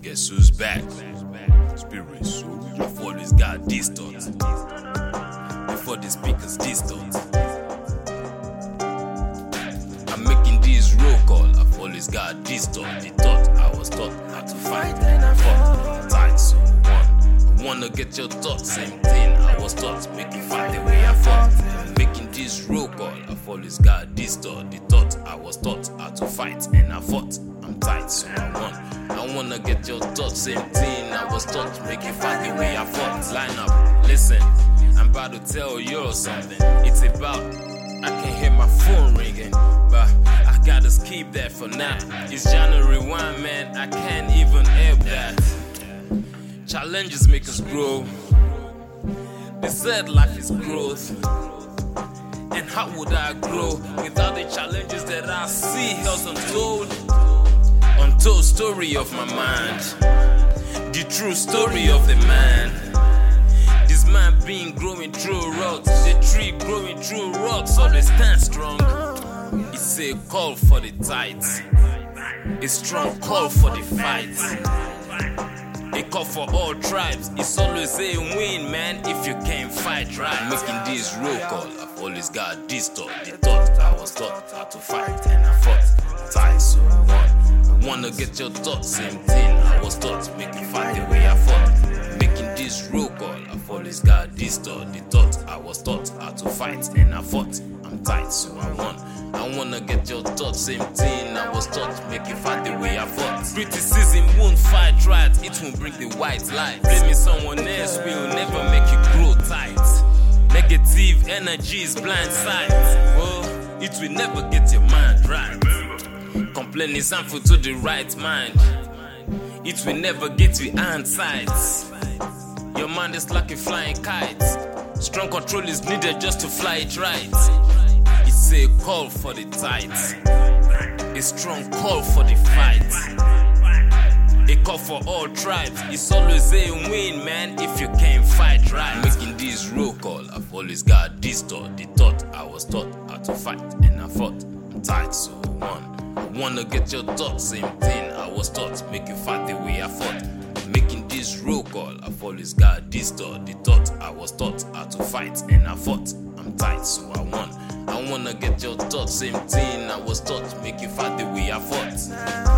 Guess who's back? Spirit soul. I've always got these thoughts. Before the speakers distort. I'm making these roll call. I've always got this thought. The thought I was taught how to fight and I fought. Tight so one. I wanna get your thoughts. Same thing I was taught. Make you fight the way I fought. I'm making this roll call. I've always got this thought. The thought I was taught how to fight and I fought. I'm tight so I won. I wanna get your thoughts, same thing I was taught to make you fight the way I fought. Line up, listen, I'm about to tell you something. It's about, I can hear my phone ringing, but I gotta skip that for now. It's January 1, man, I can't even help that. Challenges make us grow. They said life is growth. And how would I grow without the challenges that I see? Hell's untold. Untold story of my mind, the true story of the man. This man being growing through rocks, the tree growing through rocks, always stand strong. It's a call for the tights, a strong call for the fight, a call for all tribes. It's always a win, man, if you can't fight right. Making this roll call, I've always got this thought. The thought I was taught how to fight and I fought. Tight so one. Wanna get your thoughts, same thing I was taught to make you fight the way I fought. Making this roll call, I've always got this thought. The thought I was taught how to fight and I fought. I'm tight so I won. I wanna get your thoughts, same thing I was taught to make you fight the way I fought. Criticism won't fight right, it won't bring the white light. Blaming someone else will never make you grow tight. Negative energy is blind sight. Well, it will never get your mind right. Complaint is harmful to the right mind. It will never get you hand sights. Your mind is like a flying kite. Strong control is needed just to fly it right. It's a call for the tight, a strong call for the fight, a call for all tribes. It's always a win, man, if you can't fight right. Making this roll call, I've always got this thought. The thought I was taught how to fight and I fought. I'm tight so one. I wanna get your thoughts, same thing I was taught to make you fight the way I fought. Making this roll call, I've always got this thought. The thought I was taught how to fight and I fought. I'm tight so I won. I wanna get your thoughts, same thing I was taught to make you fight the way I fought.